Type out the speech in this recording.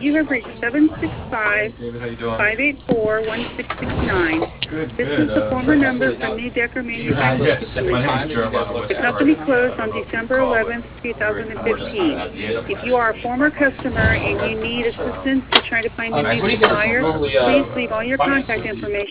You have reached 765-584-1669. Good, This good. is the former number absolutely. from Now, New Decker do you have Manufacturing Yes, specific my name time is that you Jeremiah guys look The to West. start? company closed I on don't know if you December recall, but 11th, we're just kind of at the end 2015. of If last you are a year. former customer and you need assistance to try to find a What new do you guys supplier, normally please leave all your contact information